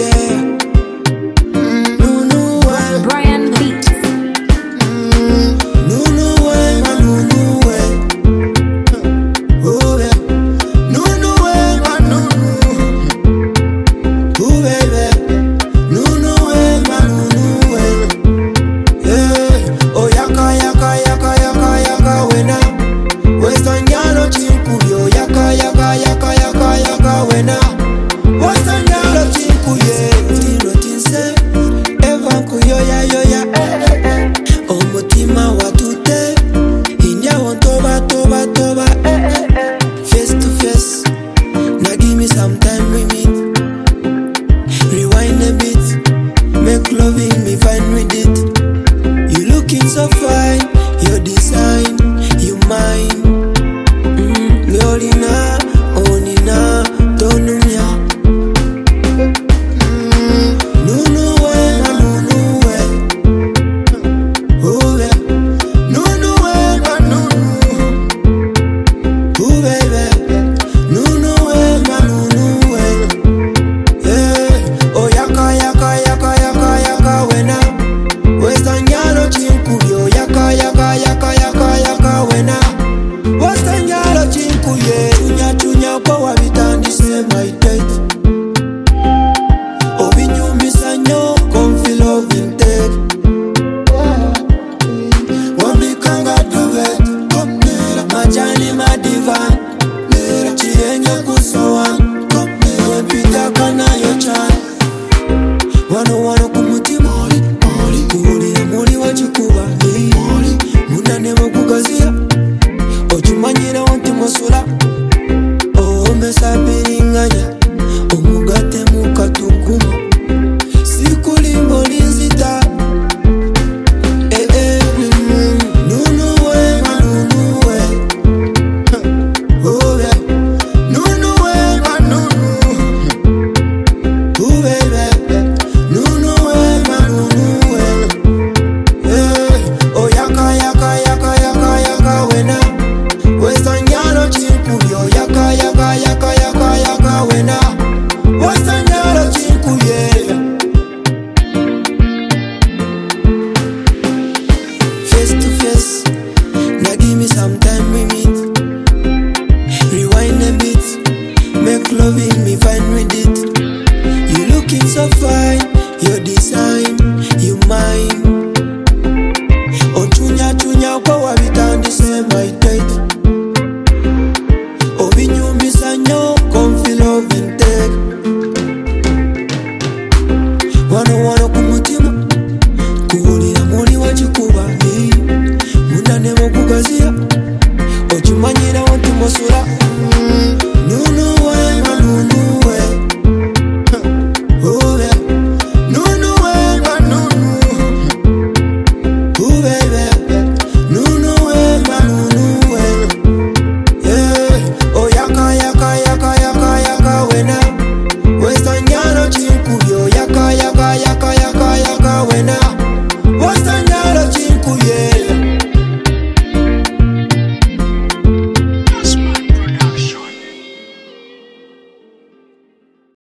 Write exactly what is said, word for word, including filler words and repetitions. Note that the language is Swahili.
Sometime we meet, rewind a bit, make loving me fine with it. You looking so fine, your design, you mine. Mm, Leolina, Onina, Tonumia. Mm, Nunu we, Nunu we. Oh yeah, Nunu we, Nunu. Oh baby, Nunu we, Nunu. Tunya tunya kwa wabitandise my date. Obinyumisa nyo konfi loving take. Wambikanga duvet majani madivan chienye kusowan wepita kana yochan wano wano kumutima kuhulira muli wachikuba munane mukugazia ojumanyira wanti musula omesabiringanya omugate mukatukuma sikulimbo linzita eh eh mm, Nunu we manunu we oh yeah Nunu we manunu oh baby Nunu we manunu we eh oh yaka yaka yaka yaka yaka wena Western yalo chikuyo yaka yaka yaka yaka yaka wena Western yalo chikuye Face to face, now give me some time we meet. Rewind a bit, make loving me fine with it. You looking so fine, your design, you mine.